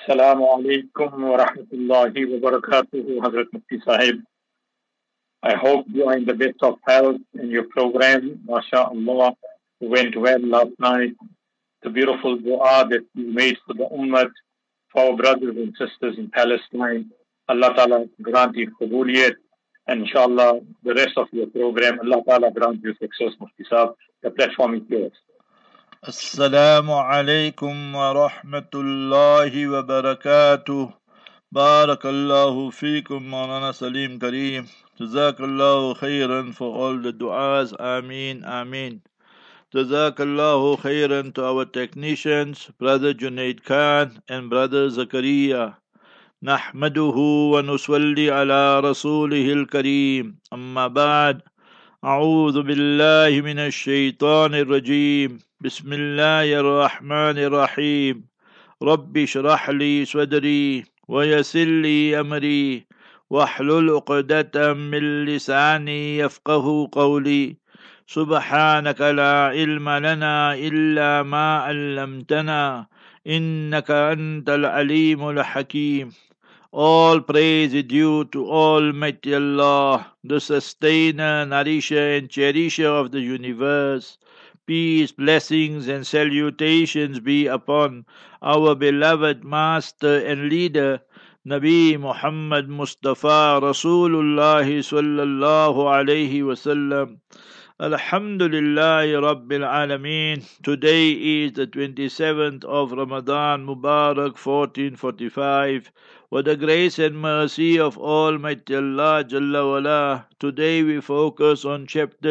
Assalamu alaikum wa rahmatullahi wa barakatuhu, Hazrat Mufti Sahib. I hope you are in the best of health in your program. MashaAllah, went well last night. The beautiful dua that you made for the ummah, for our brothers and sisters in Palestine. Allah Ta'ala grant you qabuliyat. And inshallah, the rest of your program, Allah Ta'ala grant you success, Mufti Sahib. The platform is yours. السلام عليكم ورحمة الله وبركاته. بارك الله فيكم مولانا Salim Kareem. Jazakallahu khairan for all the du'as. Ameen, ameen. Jazakallahu khairan to our technicians, Brother Junaid Khan and Brother Zakaria. نحمده ونصلي على رسوله الكريم أما بعد أعوذ بالله من الشيطان الرجيم بسم الله الرحمن الرحيم رب اشرح لي صدري ويسر لي أمري واحلل عقدة من لساني يفقه قولي سبحانك لا علم لنا إلا ما علمتنا إنك أنت العليم الحكيم. All praise is due to Almighty Allah, the sustainer, nourisher and cherisher of the universe. Peace, blessings and salutations be upon our beloved master and leader, Nabi Muhammad Mustafa Rasulullah sallallahu alayhi wasallam. Alhamdulillah Rabbil Alameen. Today is the 27th of Ramadan Mubarak 1445. With the grace and mercy of Almighty Allah Jalla wala, today we focus on chapter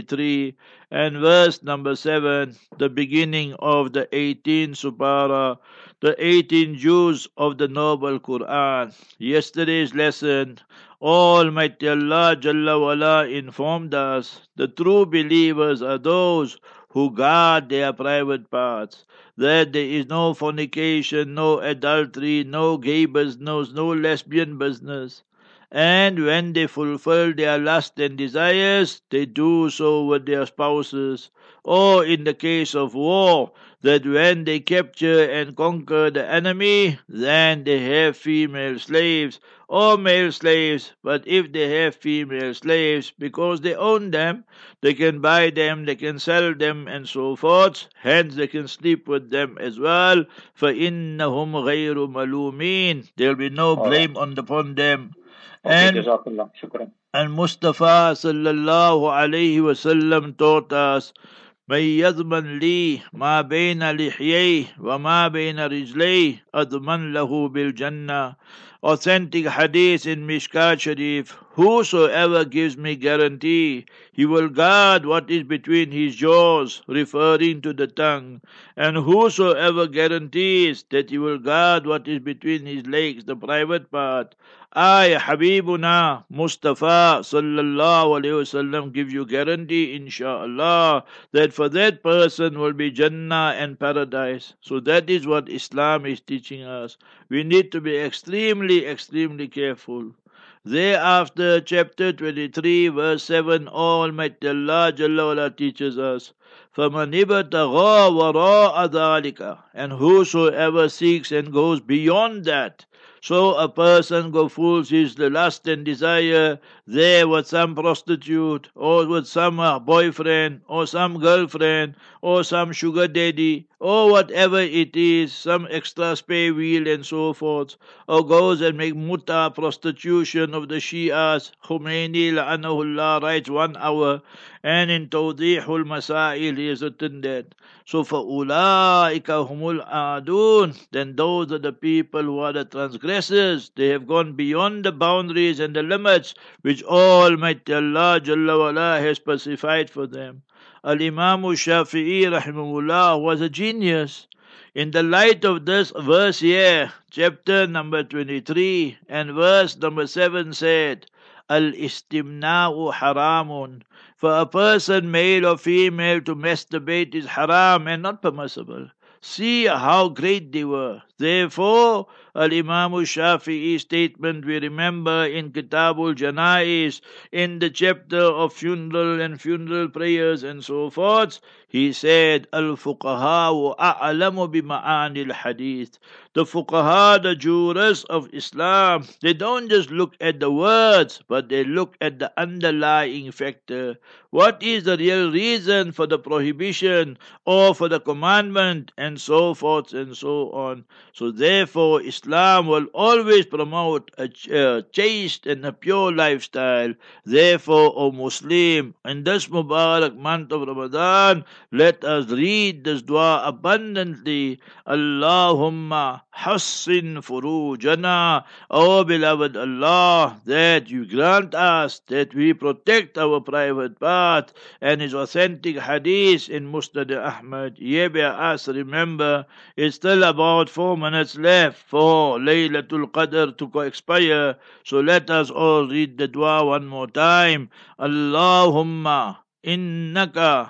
23 and verse number 7, the beginning of the 18th Supara, the 18 juz of the Noble Quran. Yesterday's lesson, Almighty Allah Jalla wala informed us the true believers are those who guard their private parts, that there is no fornication, no adultery, no gay business, no lesbian business. And when they fulfill their lust and desires, they do so with their spouses. Or in the case of war, that when they capture and conquer the enemy, then they have female slaves or male slaves. But if they have female slaves, because they own them, they can buy them, they can sell them, and so forth. Hence, they can sleep with them as well. فَإِنَّهُمْ غَيْرُ مَلُومِينَ. There will be no blame upon them. Okay, Jazakallah. Shukran. And Mustafa sallallahu alayhi wasallam taught us, من يضمن لي ما بين لحييه وما بين رجليه أضمن له بالجنة. Authentic hadith in Mishkat Sharif, whosoever gives me guarantee, he will guard what is between his jaws, referring to the tongue, and whosoever guarantees that he will guard what is between his legs, the private part, I, Habibuna, Mustafa sallallahu alayhi wasallam, give you guarantee, inshallah, that for that person will be Jannah and paradise. So that is what Islam is teaching us. We need to be extremely careful. Thereafter, chapter 23, verse 7, Almighty Allah Jalla wala teaches us, فَمَنِ ابْتَغَى وَرَاءَ ذَلِكَ. And whosoever seeks and goes beyond that, so a person go fulfills the lust and desire there with some prostitute or with some boyfriend or some girlfriend or some sugar daddy or whatever it is, some extra spare wheel and so forth, or goes and make muta, prostitution of the Shias. Khomeini la'anahullah writes 1 hour, and in Tawdihul Masail he has written that. So فَأُولَٰئِكَ هُمُ الْعَادُونَ. Then those are the people who are the transgressors. They have gone beyond the boundaries and the limits which Almighty Allah Jalla wala has specified for them. Al-Imam Shafi'i rahimahullah was a genius. In the light of this verse here, chapter number 23 and verse number 7 said, Al-istimna'u haramun. For a person, male or female, to masturbate is haram and not permissible. See how great they were. Therefore, Al-Imam Shafi'i's statement we remember in Kitabul Janais, in the chapter of funeral and funeral prayers and so forth, he said, Al-Fuqaha a'lamu bi-ma'ani al-hadith. The fuqaha, the jurists of Islam, they don't just look at the words, but they look at the underlying factor. What is the real reason for the prohibition or for the commandment, and so forth and so on. So therefore, Islam will always promote a chaste and a pure lifestyle. Therefore, O Muslim, in this Mubarak month of Ramadan, let us read this dua abundantly. Allahumma hassin furujana. O beloved Allah, that you grant us that we protect our private part. And his authentic hadith in Musnad Ahmad. Us remember, it's still about 4 minutes left for Laylatul Qadr to expire. So let us all read the dua one more time. Allahumma innaka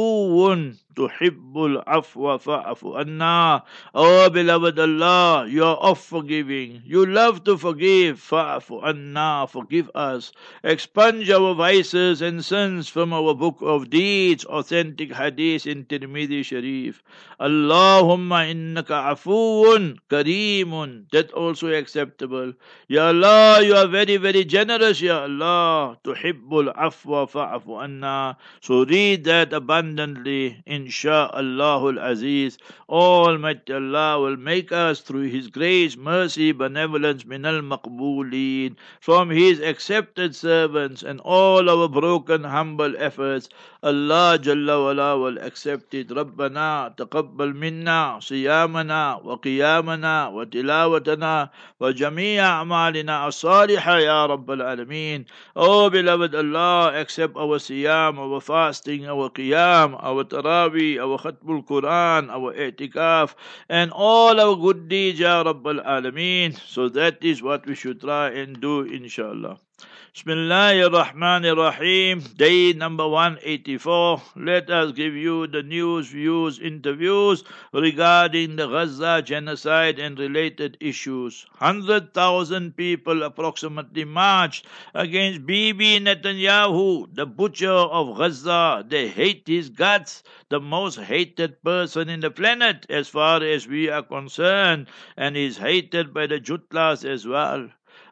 afuun tuhibbul afwa fa'afu anna. Oh beloved Allah, you are of forgiving. You love to forgive. Fa'afu anna, forgive us. Expunge our vices and sins from our book of deeds. Authentic hadith in Tirmidhi Sharif. Allahumma innaka afuun kareemun. That also acceptable. Ya Allah, you are very, very generous, Ya Allah. Tuhibbul afwa fa'afu anna. So read that abundantly, insha'Allahul Aziz. Almighty Allah will make us, through His grace, mercy, benevolence, minal maqbooleen, from His accepted servants, and all our broken, humble efforts, Allah Jalla wala will accept it. Rabbana taqabbal minna siyamana wa qiyamana wa tilawatana wa jami'a a'malina as-salihah ya Rabbal Alameen. Oh beloved Allah, accept our siyam, our fasting, our qiyam, our tarawih, our khatmul Quran, our i'tikaf, and all our good deeds, Ya Rabbal Alameen. So that is what we should try and do, inshallah. Bismillahir Rahmanir Rahim. Day number 184. Let us give you the news, views, interviews regarding the Gaza genocide and related issues. 100,000 people approximately marched against Bibi Netanyahu, the butcher of Gaza. They hate his guts, the most hated person in the planet as far as we are concerned, and is hated by the Jutlas as well.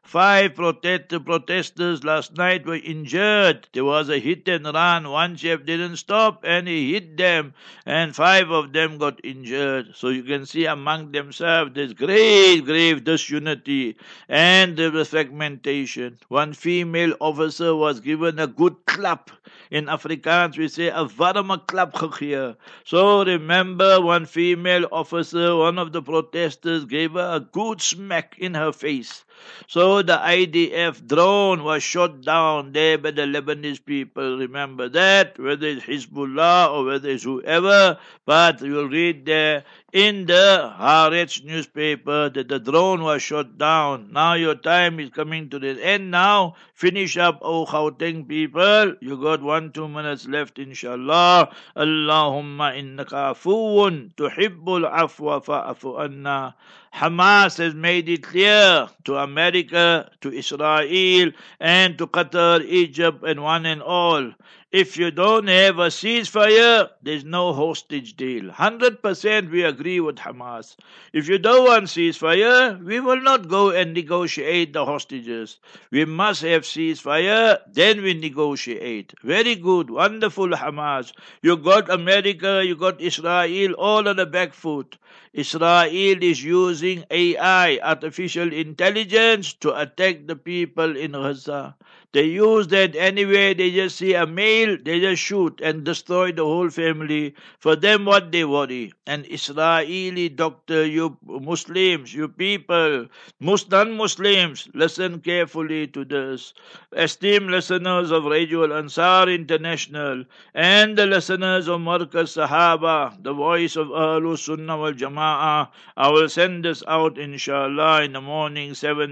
5 protesters last night were injured. There was a hit and run. One chap didn't stop and he hit them, and 5 of them got injured. So you can see among themselves there's grave disunity and there was fragmentation. One female officer was given a good clap. In Afrikaans we say a warme klap gegee. So remember, one female officer, one of the protesters, gave her a good smack in her face. So the IDF drone was shot down there by the Lebanese people. Remember that, whether it's Hezbollah or whether it's whoever, but you'll read there in the Haaretz newspaper that the drone was shot down. Now your time is coming to the end now. Finish up, O Gauteng people. You got 1-2 minutes left, inshallah. Allahumma innaka afuun tuhibbul afwa fa'afu anna. Hamas has made it clear to America, to Israel, and to Qatar, Egypt, and one and all. If you don't have a ceasefire, there's no hostage deal. 100% we agree with Hamas. If you don't want ceasefire, we will not go and negotiate the hostages. We must have ceasefire, then we negotiate. Very good, wonderful Hamas. You got America, you got Israel, all on the back foot. Israel is using AI, artificial intelligence, to attack the people in Gaza. They use that anyway. They just see a male, they just shoot and destroy the whole family. For them, what they worry. And Israeli doctor, you Muslims, you people, non-Muslims, listen carefully to this. Esteemed listeners of Radio Al-Ansar International and the listeners of Markaz Sahaba, the voice of Ahlus Sunnah wal Jama'ah, I will send this out, inshallah, in the morning,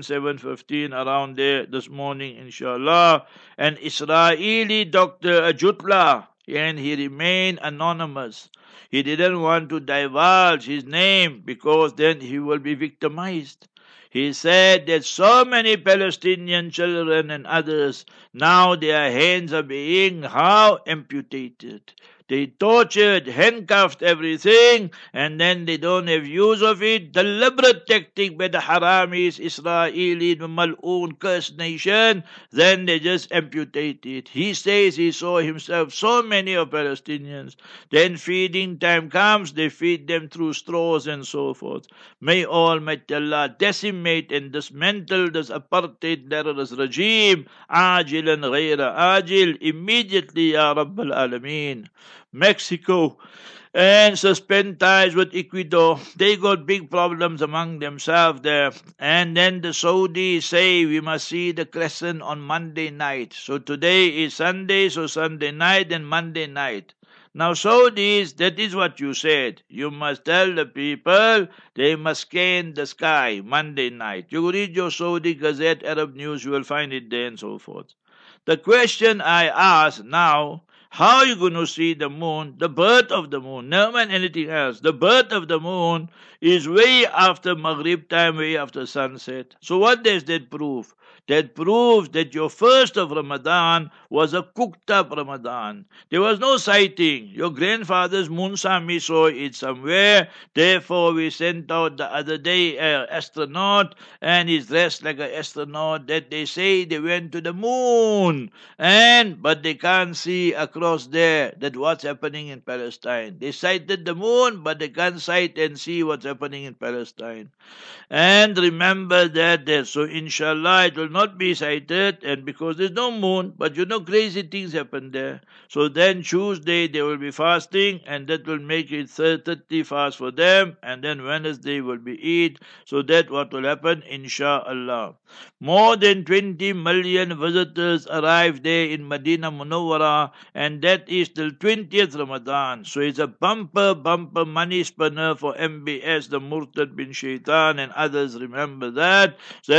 7:15, around there this morning, inshallah. An Israeli doctor, a Jutla, and he remained anonymous. He didn't want to divulge his name because then he will be victimized. He said that so many Palestinian children and others, now their hands are being how amputated. They tortured, handcuffed everything, and then they don't have use of it. Deliberate tactic by the Haramis, Israeli, the Mal'oon, cursed nation. Then they just amputate it. He says he saw himself so many of Palestinians. Then feeding time comes, they feed them through straws and so forth. May Almighty Allah decimate and dismantle this apartheid terrorist regime. Ajil and ghayra ajil. Immediately, Ya Rabbal Alameen. Mexico and suspend ties with Ecuador. They got big problems among themselves there. And then the Saudis say we must see the crescent on Monday night. So today is Sunday, so Sunday night and Monday night. Now Saudis, that is what you said. You must tell the people they must scan the sky Monday night. You read your Saudi Gazette, Arab News, you will find it there and so forth. The question I ask now, how are you going to see the moon, the birth of the moon, never mind anything else. The birth of the moon is way after Maghrib time, way after sunset. So what does that prove? That proves that your first of Ramadan was a cooked up Ramadan. There was no sighting. Your grandfather's Munsami saw it somewhere. Therefore, we sent out the other day an astronaut, and he's dressed like an astronaut, that they say they went to the moon. But they can't see across there that what's happening in Palestine. They sighted the moon, but they can't sight and see what's happening in Palestine. And remember that so inshallah it will not be sighted, and because there's no moon, but crazy things happen there. So then Tuesday they will be fasting, and that will make it 30 fast for them, and then Wednesday will be Eid. So that what will happen, inshallah. More than 20 million visitors arrived there in Medina Munawwara, and that is till 20th Ramadan. So it's a bumper money spinner for MBS, the Murtad bin Shaitan and others. Remember that.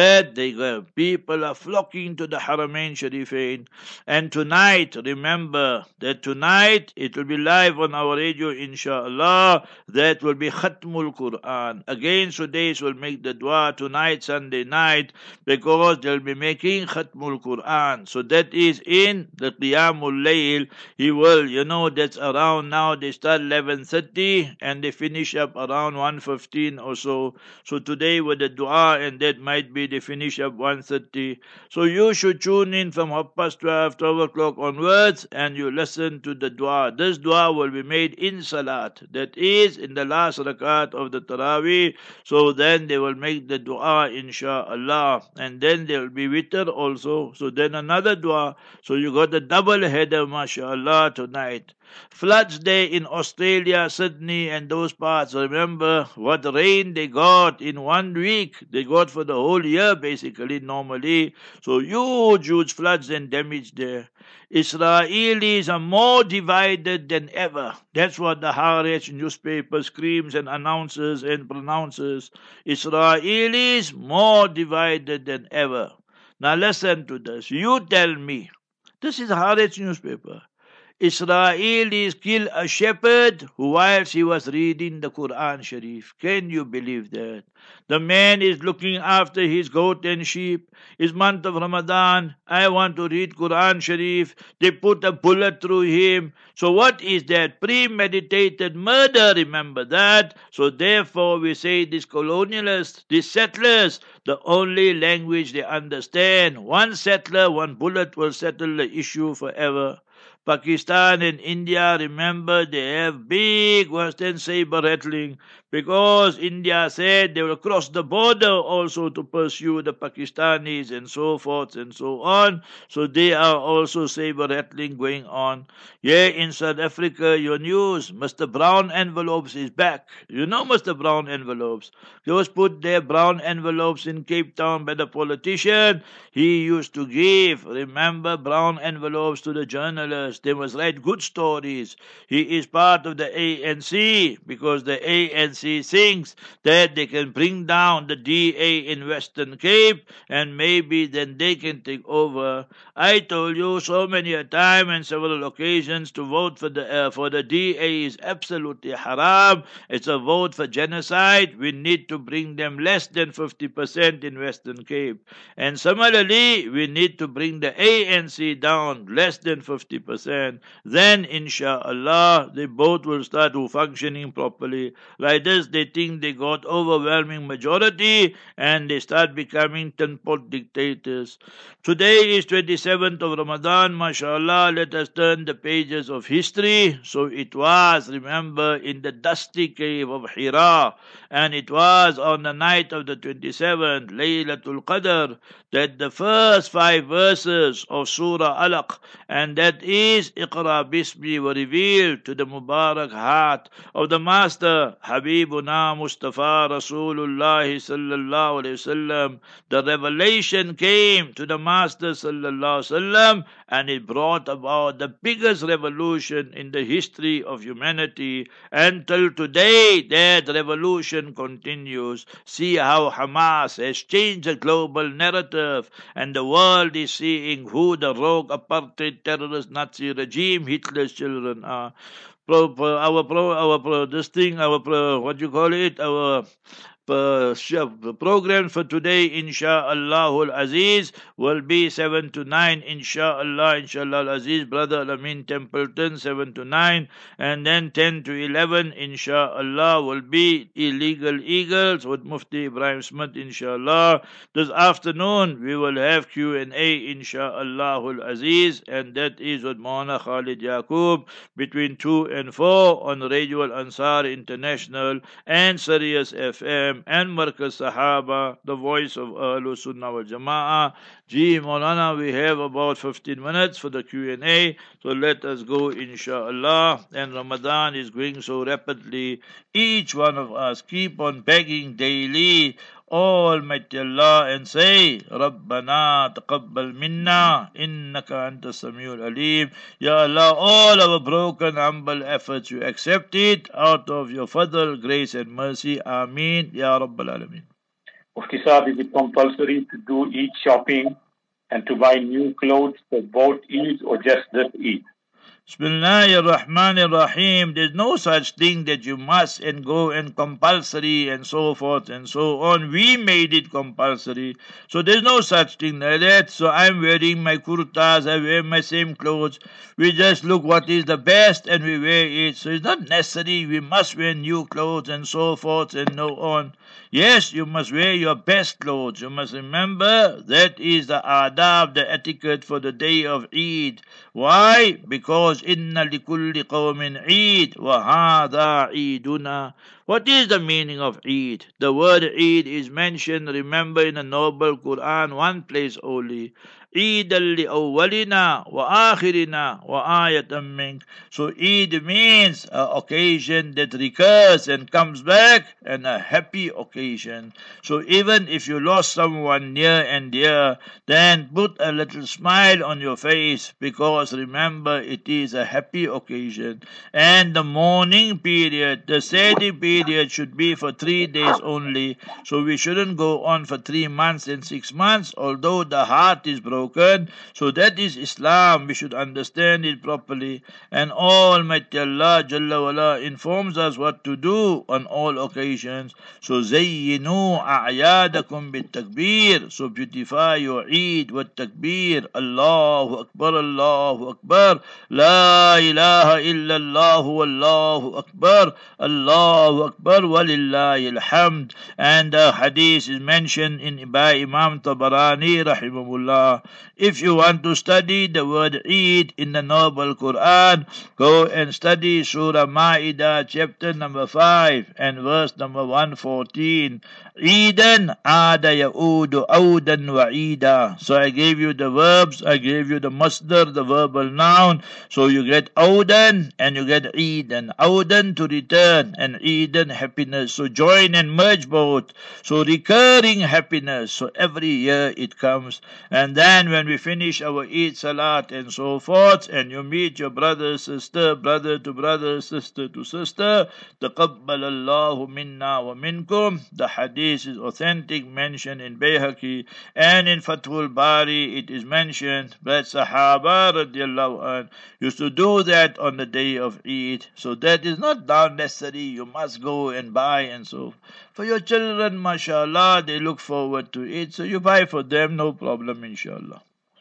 People are flocking to the Haramain Sharifain. And tonight, remember that tonight it will be live on our radio, inshallah. That will be Khatmul Quran. Again, Sudais will make the dua tonight, Sunday night, because they'll be making Khatmul Quran. So that is in the Qiyamul Layl. He will, that's around now. They start 11:30 and they finish up around 1:15 or so. So today with the dua, and that might be they finish up 1:30. So you should tune in from 12:30, 12 o'clock onwards, and you listen to the dua. This dua will be made in Salat. That is in the last rakat of the Taraweeh. So then they will make the dua, inshallah. And then there will be witr also. So then another dua. So you got a double header, mashallah, tonight. Floods there in Australia, Sydney and those parts. Remember what rain they got in 1 week. They got for the whole year basically normally. So huge floods and damage there. Israelis are more divided than ever. That's what the Haaretz newspaper screams and announces and pronounces. Israelis more divided than ever. Now listen to this. You tell me. This is Haaretz newspaper. Israelis kill a shepherd whilst he was reading the Quran Sharif. Can you believe that? The man is looking after his goat and sheep. It's month of Ramadan. I want to read Quran Sharif. They put a bullet through him. So what is that? Premeditated murder, remember that? So therefore we say these colonialists, these settlers, the only language they understand. One settler, one bullet will settle the issue forever. Pakistan and India, remember, they have big Western saber rattling because India said they will cross the border also to pursue the Pakistanis and so forth and so on. So they are also saber rattling going on. Yeah, in South Africa, your news, Mr. Brown Envelopes is back. You know Mr. Brown Envelopes. Those put their brown envelopes in Cape Town by the politician. He used to give, remember, brown envelopes to the journalists. They must write good stories. He is part of the ANC because the ANC ANC thinks that they can bring down the DA in Western Cape and maybe then they can take over. I told you so many a time and several occasions to vote for the DA is absolutely haram. It's a vote for genocide. We need to bring them less than 50% in Western Cape. And similarly, we need to bring the ANC down less than 50%. Then, inshallah, they both will start functioning properly. Like this, they think they got overwhelming majority and they start becoming ten-pot dictators. Today is 27th of Ramadan, mashallah. Let us turn the pages of history. So it was, remember, in the dusty cave of Hira, and it was on the night of the 27th, Laylatul Qadr, that the first 5 verses of Surah Alaq, and that is Iqra Bismi, were revealed to the Mubarak heart of the Master Habibuna Mustafa Rasulullah sallallahu alayhi wasallam. The revelation came to the Master sallallahu alayhi wasallam, and it brought about the biggest revolution in the history of humanity. Until today, that revolution continues. See how Hamas has changed the global narrative, and the world is seeing who the rogue apartheid terrorist Nazi regime, Hitler's children are. Our program for today, insha'Allah al-Aziz, will be 7 to 9, inshallah al-Aziz, Brother Al-Amin Templeton, 7 to 9, and then 10 to 11, inshallah, will be Illegal Eagles with Mufti Ibrahim Smith, inshallah. This afternoon, we will have Q&A, insha'Allah al-Aziz, and that is with Maulana Khalid Yaqub, between 2 and 4 on Radio Al-Ansar International and Sirius FM and Markaz Sahaba, the voice of Ahlul Sunnah wal Jama'ah. Gee, Maulana, we have about 15 minutes for the Q&A, so let us go, inshallah. And Ramadan is going so rapidly. Each one of us keep on begging daily, Almighty Allah, and say, Rabbana taqabbal minna, innaka anta samiul alim. Ya Allah, all our broken, humble efforts, you accept it out of your fadl, grace and mercy. Ameen, Ya Rabbal Alameen. Mufti Sahib, is it compulsory to do Eid shopping and to buy new clothes for both Eid or just this Eid? Bismillahir Rahmanir Rahim. There's no such thing that you must and go and compulsory and so forth and so on. We made it compulsory. So there's no such thing like that. So I'm wearing my kurtas, I wear my same clothes. We just look what is the best and we wear it. So it's not necessary we must wear new clothes and so forth and so on. Yes, you must wear your best clothes. You must remember that is the adab, the etiquette for the day of Eid. Why? Because inna likulli qawmin Eid wa hadha Eiduna. What is the meaning of Eid? The word Eid is mentioned, remember, in the Noble Quran, one place only. Eid al-awwalina wa akhirina wa ayatan mink. So Eid means an occasion that recurs and comes back, and a happy occasion. So even if you lost someone near and dear, then put a little smile on your face, because remember it is a happy occasion. And the mourning period, the sading period, should be for 3 days only. So we shouldn't go on for 3 months and 6 months, although the heart is broken. So that is Islam. We should understand it properly. And Almighty Allah Jalla wala informs us what to do on all occasions. So zayyinu a'yadakum bit takbir. So beautify your Eid with takbir. Allahu Akbar, Allahu Akbar. La ilaha illallah, Allahu Akbar. Allahu Akbar, walillahi alhamd. And the hadith is mentioned by Imam Tabarani rahimahullah. If you want to study the word Eid in the Noble Quran, go and study Surah Ma'idah, chapter number 5 and verse number 114. Eidan ada ya'udu awdan wa ida. So I gave you the verbs, I gave you the masdar, the verbal noun. So you get awdan and you get Eidan. Awdan to return and Eidan hidden happiness. So join and merge both. So recurring happiness. So every year it comes. And then when we finish our Eid Salat and so forth, and you meet your brother, sister, brother to brother, sister to sister, تَقَبَّلَ اللَّهُ مِنَّا وَمِنْكُمْ. The hadith is authentic, mentioned in Bayhaqi, and in Fathul Bari it is mentioned that Sahaba radiallahu anh used to do that on the day of Eid. So that is not now necessary, you must go and buy and so. For your children, mashallah, they look forward to it, so you buy for them, no problem, inshallah.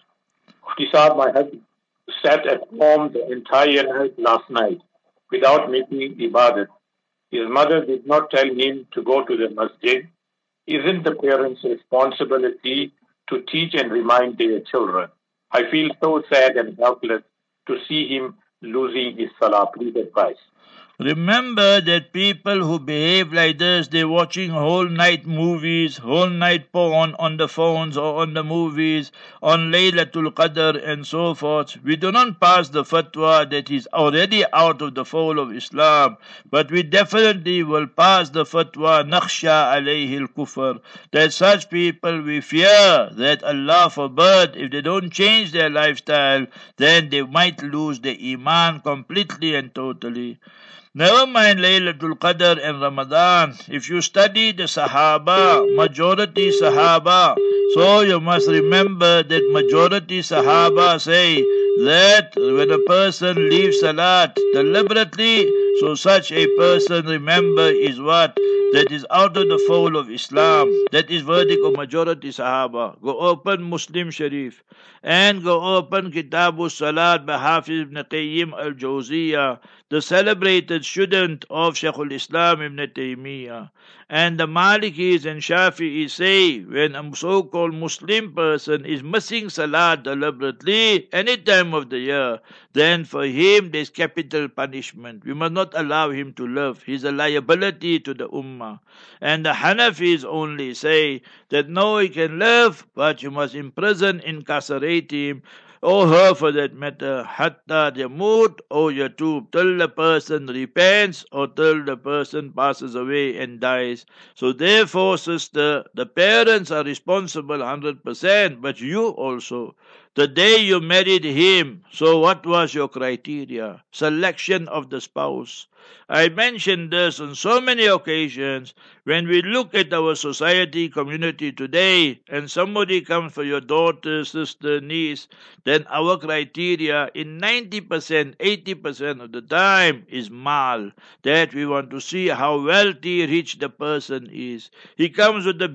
Mufti Saab, my husband sat at home the entire night last night without making ibadat. His mother did not tell him to go to the masjid. Isn't the parents' responsibility to teach and remind their children? I feel so sad and helpless to see him losing his salah. Please advise. Remember that people who behave like this, they're watching whole night movies, whole night porn on the phones or on the movies, on Laylatul Qadr and so forth. We do not pass the fatwa that is already out of the fold of Islam, but we definitely will pass the fatwa nakhsha alayhi al-kufr, that such people we fear that Allah forbid, if they don't change their lifestyle, then they might lose their iman completely and totally. Never mind Laylatul Qadr and Ramadan. If you study the Sahaba, majority Sahaba, so you must remember that majority Sahaba say that when a person leaves Salat deliberately, so such a person, remember, is what? That is out of the fold of Islam. That is verdict of majority Sahaba. Go open Muslim Sharif and go open Kitabu Salat by Hafiz ibn Qayyim al-Jawziyah, the celebrated student of Shaykhul Islam ibn Taymiyyah. And the Malikis and Shafi'is say when a so-called Muslim person is missing Salat deliberately any time of the year, then for him there is capital punishment. We must not allow him to live. He is a liability to the Ummah. And the Hanafis only say that no, he can live, but you must imprison, incarcerate him, or her for that matter, hatta yamut or yatub, till the person repents or till the person passes away and dies. So therefore, sister, the parents are responsible 100%, but you also. The day you married him, so what was your criteria? Selection of the spouse. I mentioned this on so many occasions. When we look at our society, community today, and somebody comes for your daughter, sister, niece, then our criteria in 90%, 80% of the time is mal. That we want to see how wealthy, rich the person is. He comes with the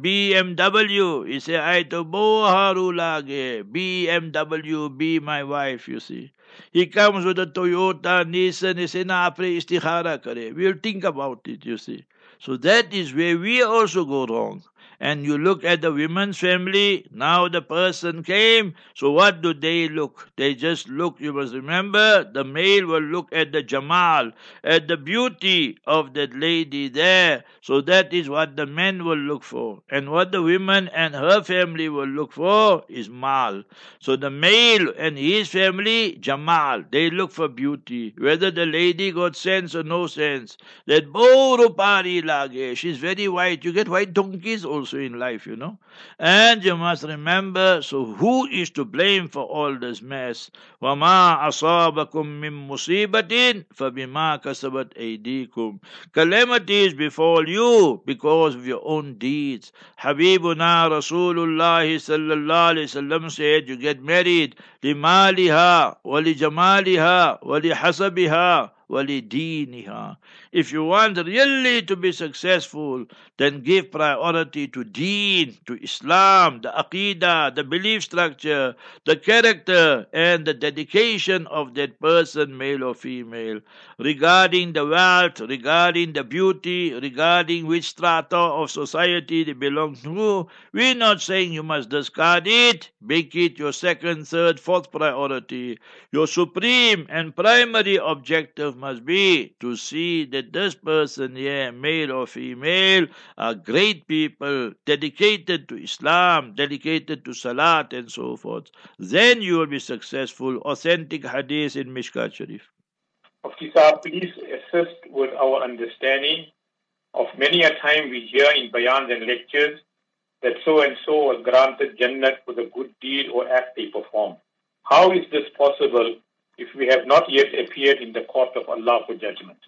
BMW. He say, I to bo haru lage. BMW, be my wife, you see. He comes with a Toyota, Nissan, he say, na apre istikhara kare. We'll think about it, you see. So that is where we also go wrong. And you look at the women's family, now the person came, so what do they look? They just look, you must remember, the male will look at the Jamal, at the beauty of that lady there. So that is what the men will look for. And what the women and her family will look for is Mal. So the male and his family, Jamal, they look for beauty. Whether the lady got sense or no sense. That bo rupari lage, she's very white. You get white donkeys also in life, you know. And you must remember, so who is to blame for all this mess? وَمَا أَصَابَكُم مِّن مُّصِيبَةٍ فَبِمَا كَسَبَتْ أَيْدِيكُمْ. Calamities befall you because of your own deeds. Habibuna Rasulullah sallallahu alayhi wasallam said, you get married لِمَالِهَا وَلِجَمَالِهَا وَلِحَسَبِهَا وَلِدِينِهَا. If you want really to be successful, then give priority to deen, to Islam, the aqidah, the belief structure, the character, and the dedication of that person, male or female. Regarding the wealth, regarding the beauty, regarding which strata of society they belong to, we're not saying you must discard it. Make it your second, third, fourth priority. Your supreme and primary objective must be to see that this person here, male or female, are great people, dedicated to Islam, dedicated to Salat and so forth. Then you will be successful. Authentic hadith in Mishkat Sharif. Mufti Saab, please assist with our understanding Of many a time we hear in bayans and lectures that so and so was granted Jannat for the good deed or act they performed. How is this possible if we have not yet appeared in the court of Allah for judgment?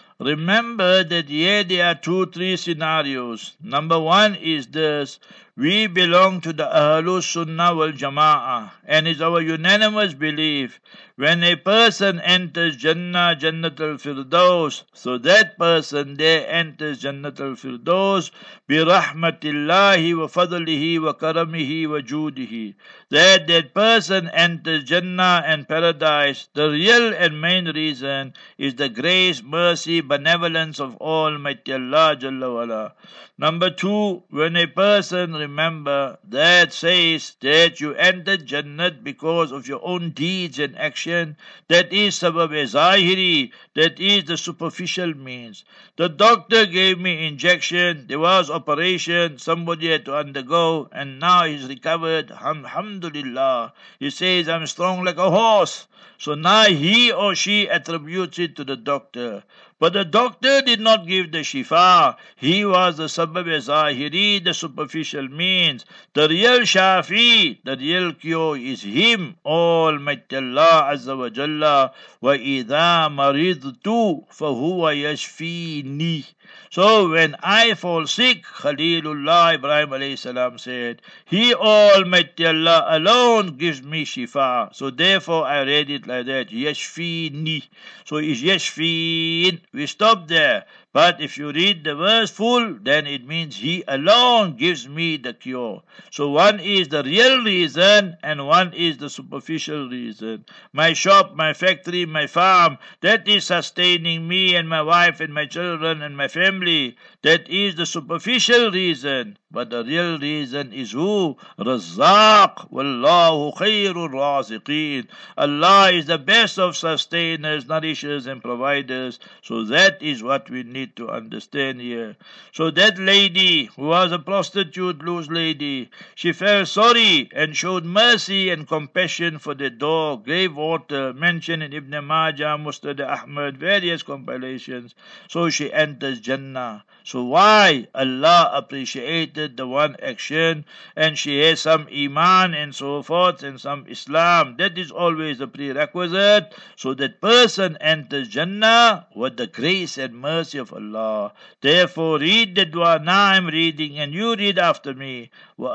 Remember that here there are 2-3 scenarios. Number one is this: we belong to the Ahlus Sunnah wal Jama'ah, and it's our unanimous belief when a person enters Jannatul Firdaus, so that person there enters Jannatul Firdaus bi rahmatillahi wa fadlihi wa karamihi wa judihi. That person enters Jannah and paradise. The real and main reason is the grace, mercy, benevolence of Almighty Allah Jalla wala. Number two, when a person, remember, that says that you entered Jannat because of your own deeds and action, that is sabab-e-zahiri, that is the superficial means. The doctor gave me injection, there was operation, somebody had to undergo, and now he's recovered, alhamdulillah. He says, I'm strong like a horse. So now he or she attributes it to the doctor. But the doctor did not give the shifa. He was the sabab-e-zahiri, the superficial means. The real shafi, the real cure is him, Almighty Allah Azza wa Jalla. وَإِذَا مَرِضْتُ فَهُوَ يَشْفِينِي. So when I fall sick, Khalilullah Ibrahim alayhi salam said, He, Almighty Allah, alone gives me shifa. So therefore I read it like that, Yashfini. So it's Yashfin. We stop there. But if you read the verse full, then it means He alone gives me the cure. So one is the real reason and one is the superficial reason. My shop, my factory, my farm, that is sustaining me and my wife and my children and my family. That is the superficial reason. But the real reason is who? Razzaq. Wallahu khairul raziqeen. Allah is the best of sustainers, nourishers and providers. So that is what we need to understand here. So that lady who was a prostitute, loose lady, she felt sorry and showed mercy and compassion for the dog. Gave water, mentioned in Ibn Majah, Musnad Ahmad, various compilations. So she enters Jannah. So why? Allah appreciated the one action, and she has some Iman and so forth and some Islam. That is always a prerequisite. So that person enters Jannah with the grace and mercy of Allah. Therefore read the dua now I'm reading and you read after me.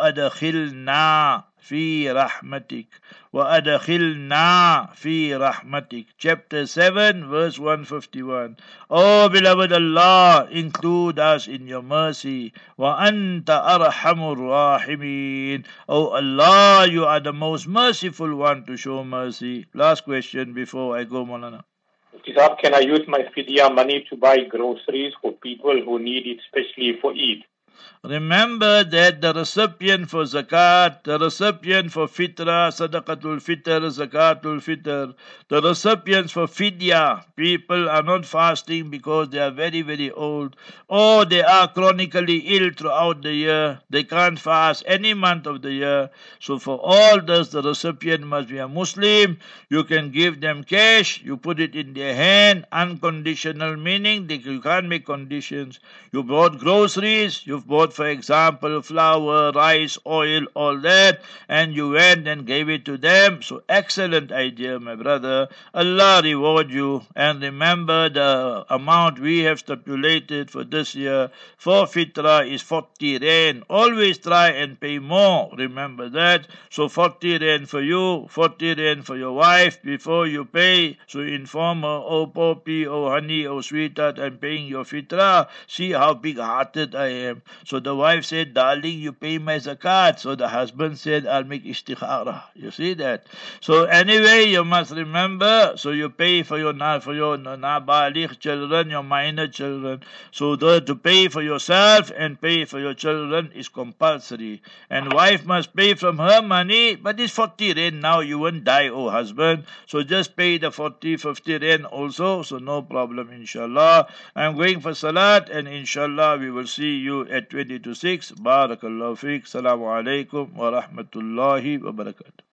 وَأَدْخِلْنَا fi rahmatik. وَأَدْخِلْنَا fi rahmatik. Chapter 7, verse 151. Oh beloved Allah, include us in your mercy. وَأَنْتَ أَرْحَمُ الرَّاحِمِينَ. Oh Allah, you are the most merciful one to show mercy. Last question before I go, Maulana. Saab, can I use my fidya money to buy groceries for people who need it, especially for Eid? Remember that the recipient for zakat, the recipient for fitra, sadaqatul fitr, zakatul fitr, the recipients for fidya, people are not fasting because they are very, very old, or they are chronically ill throughout the year. They can't fast any month of the year. So for all this, the recipient must be a Muslim. You can give them cash, you put it in their hand, unconditional, meaning you can't make conditions. You bought groceries, you've bought, for example, flour, rice, oil, all that, and you went and gave it to them. So excellent idea, my brother. Allah reward you. And remember, the amount we have stipulated for this year for fitra is 40 rand. Always try and pay more. Remember that. So 40 rand for you, 40 rand for your wife before you pay. So inform her, oh Poppy, oh honey, oh sweetheart, I'm paying your fitra. See how big-hearted I am. So the wife said, darling, you pay my zakat. So the husband said, I'll make istikhara. You see that? So anyway, you must remember, so you pay for your nabaligh children, your minor children. So to pay for yourself and pay for your children is compulsory. And wife must pay from her money, but it's 40 rand now. You won't die, oh husband. So just pay the 40, 50 rand also. So no problem, inshallah. I'm going for salat, and inshallah we will see you at 20 to 6. Barakallahu feek. Assalamu alaikum wa rahmatullahi wa barakatuh.